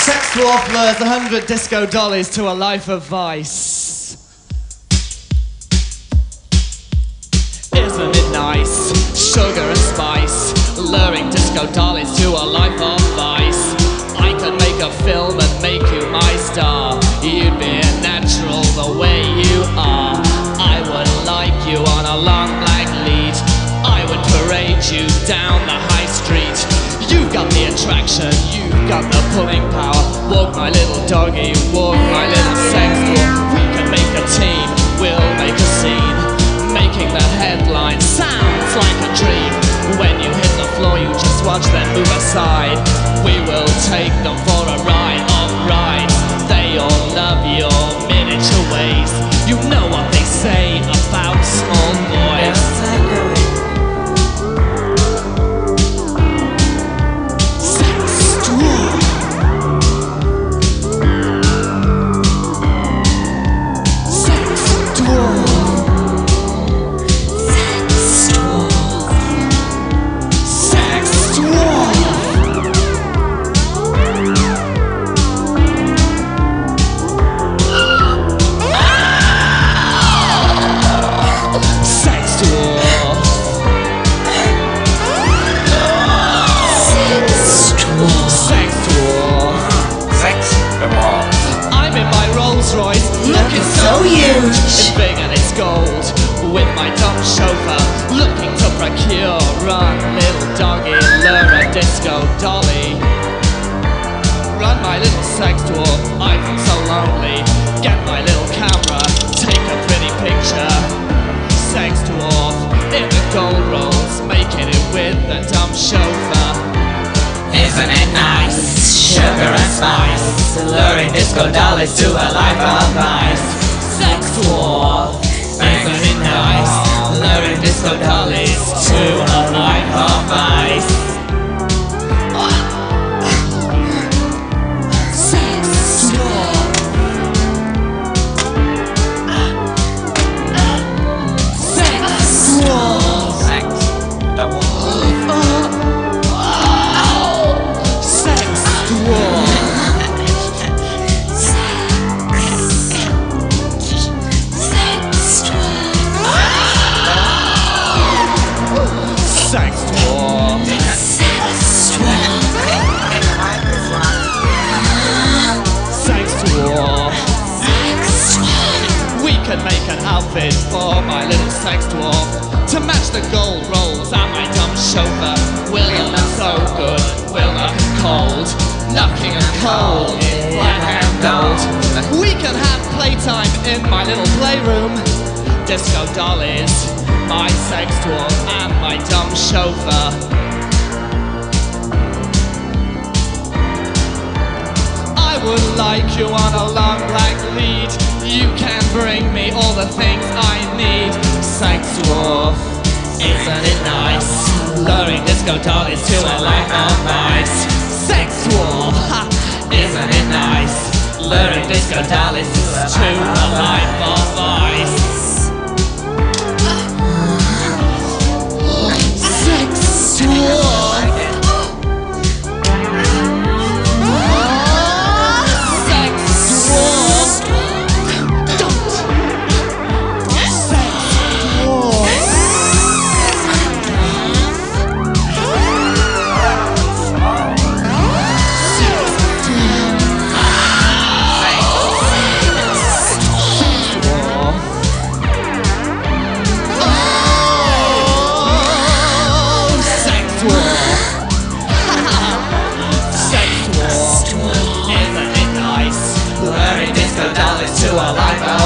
Sex dwarf lures 100 disco dollies to a life of vice. Isn't it nice? Sugar and spice, luring disco dollies to a life of vice. I could make a film and make you my star. You'd be a natural the way you are. I would like you on a long black lead. I would parade you down the high street. You got the attraction, you got the pulling power. Walk my little doggy, walk my little sex dwarf. We can make a team, we'll make a scene. Making the headline sounds like a dream. When you hit the floor you just watch them move aside. We will take them for a ride of rides. They all love your miniature ways. You know what they say about small boys. So huge. It's big and it's gold. With my dumb chauffeur looking to procure. Run, little doggy, lure a disco dolly. Run, my little sex dwarf, I feel so lonely. Get my little camera, take a pretty picture. Sex dwarf in the gold rolls, making it with the dumb chauffeur. Isn't it nice? Sugar and spice, luring disco dollies to a life of vice. Sex dwarf, isn't it nice? Luring disco dollies to a life of vice. Sex dwarf. Sex dwarf. Sex dwarf. Make an outfit for my little sex dwarf to match the gold rolls and my dumb chauffeur. We'll look so good, we'll look cold, knocking and cold in black and gold. We can have playtime in my little playroom. Disco dollies, my sex dwarf and my dumb chauffeur. I would like you on a long black lead. You can bring me all the things I need. Sex dwarf, isn't it nice? Luring disco dollies to a life of vice. Sex dwarf, ha, isn't it nice? Luring disco dollies to a life of vice. Sex dwarf. To a life of